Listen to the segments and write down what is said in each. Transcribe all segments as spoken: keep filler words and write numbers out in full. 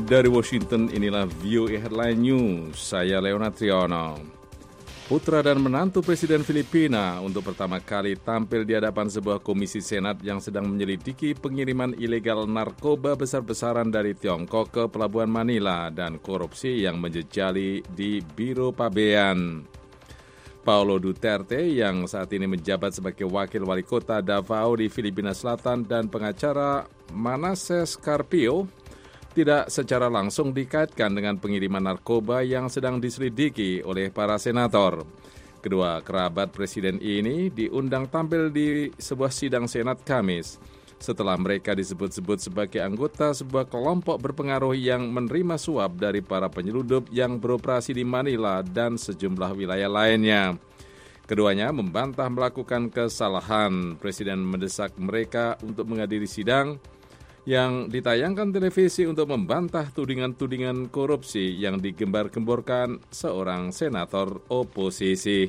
Dari Washington, inilah V O A Headline News. Saya Leonard Triono. Putra dan menantu Presiden Filipina untuk pertama kali tampil di hadapan sebuah komisi Senat yang sedang menyelidiki pengiriman ilegal narkoba besar-besaran dari Tiongkok ke Pelabuhan Manila dan korupsi yang menjejali di Biro Pabean. Paulo Duterte yang saat ini menjabat sebagai wakil wali kota Davao di Filipina Selatan dan pengacara Manasseh Carpio tidak secara langsung dikaitkan dengan pengiriman narkoba yang sedang diselidiki oleh para senator. Kedua kerabat presiden ini diundang tampil di sebuah sidang Senat Kamis setelah mereka disebut-sebut sebagai anggota sebuah kelompok berpengaruh yang menerima suap dari para penyeludup yang beroperasi di Manila dan sejumlah wilayah lainnya. Keduanya membantah melakukan kesalahan. Presiden mendesak mereka untuk menghadiri sidang yang ditayangkan televisi untuk membantah tudingan-tudingan korupsi yang digembar-gemborkan seorang senator oposisi.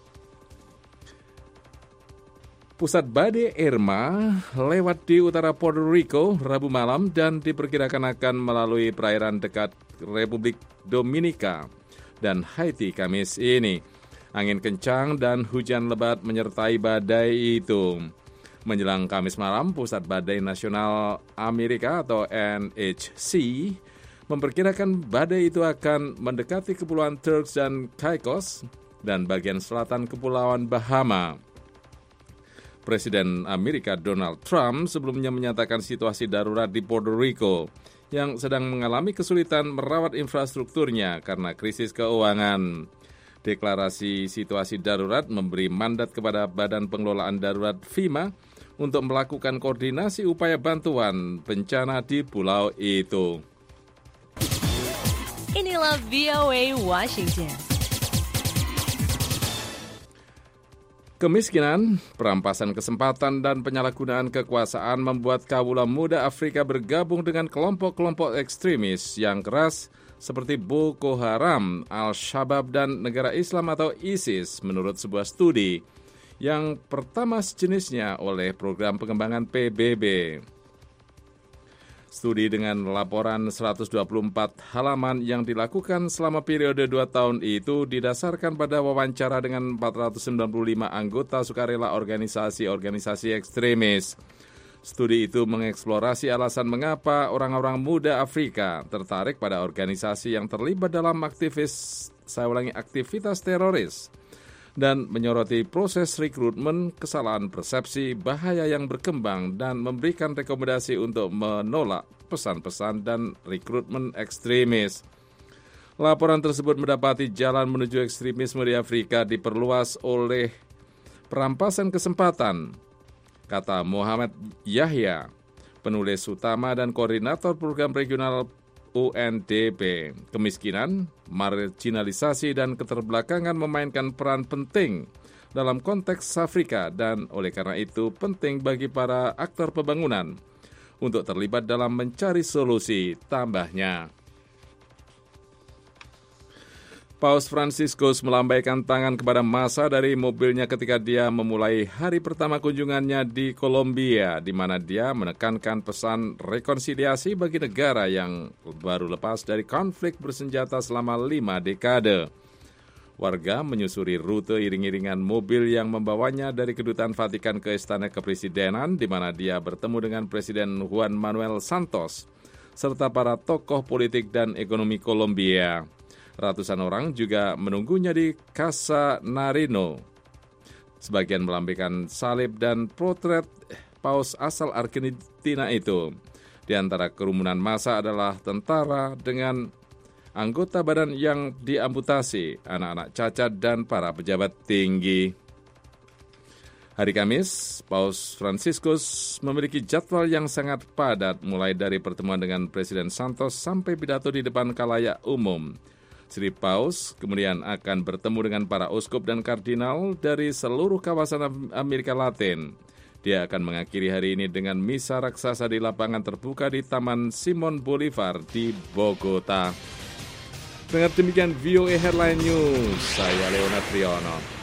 Pusat badai Irma lewat di utara Puerto Rico Rabu malam dan diperkirakan akan melalui perairan dekat Republik Dominika dan Haiti Kamis ini. Angin kencang dan hujan lebat menyertai badai itu. Menjelang Kamis malam, Pusat Badai Nasional Amerika atau N H C memperkirakan badai itu akan mendekati Kepulauan Turks dan Caicos dan bagian selatan Kepulauan Bahama. Presiden Amerika Donald Trump sebelumnya menyatakan situasi darurat di Puerto Rico yang sedang mengalami kesulitan merawat infrastrukturnya karena krisis keuangan. Deklarasi situasi darurat memberi mandat kepada Badan Pengelolaan Darurat FEMA untuk melakukan koordinasi upaya bantuan bencana di pulau itu. Inilah V O A Washington. Kemiskinan, perampasan kesempatan, dan penyalahgunaan kekuasaan membuat kawula muda Afrika bergabung dengan kelompok-kelompok ekstremis yang keras seperti Boko Haram, Al-Shabaab, dan negara Islam atau ISIS menurut sebuah studi yang pertama sejenisnya oleh program pengembangan P B B. Studi dengan laporan seratus dua puluh empat halaman yang dilakukan selama periode dua tahun itu didasarkan pada wawancara dengan empat ratus sembilan puluh lima anggota sukarela organisasi-organisasi ekstremis. Studi itu mengeksplorasi alasan mengapa orang-orang muda Afrika tertarik pada organisasi yang terlibat dalam aktivis, saya ulangi, aktivitas teroris dan menyoroti proses rekrutmen, kesalahan persepsi, bahaya yang berkembang dan memberikan rekomendasi untuk menolak pesan-pesan dan rekrutmen ekstremis. Laporan tersebut mendapati jalan menuju ekstremisme di Afrika diperluas oleh perampasan kesempatan, kata Muhammad Yahya, penulis utama dan koordinator program regional U N D P. Kemiskinan, marginalisasi, dan keterbelakangan memainkan peran penting dalam konteks Afrika dan oleh karena itu penting bagi para aktor pembangunan untuk terlibat dalam mencari solusi, tambahnya. Paus Fransiskus melambaikan tangan kepada massa dari mobilnya ketika dia memulai hari pertama kunjungannya di Kolombia, di mana dia menekankan pesan rekonsiliasi bagi negara yang baru lepas dari konflik bersenjata selama lima dekade. Warga menyusuri rute iring-iringan mobil yang membawanya dari Kedutaan Vatikan ke Istana Kepresidenan, di mana dia bertemu dengan Presiden Juan Manuel Santos, serta para tokoh politik dan ekonomi Kolombia. Ratusan orang juga menunggunya di Casa Narino. Sebagian melambaikan salib dan potret paus asal Argentina itu. Di antara kerumunan massa adalah tentara dengan anggota badan yang diamputasi, anak-anak cacat, dan para pejabat tinggi. Hari Kamis, Paus Fransiskus memiliki jadwal yang sangat padat mulai dari pertemuan dengan Presiden Santos sampai pidato di depan khalayak umum. Sri Paus kemudian akan bertemu dengan para uskup dan kardinal dari seluruh kawasan Amerika Latin. Dia akan mengakhiri hari ini dengan misa raksasa di lapangan terbuka di Taman Simon Bolivar di Bogota. Dengar demikian V O A Headline News, saya Leonard Triono.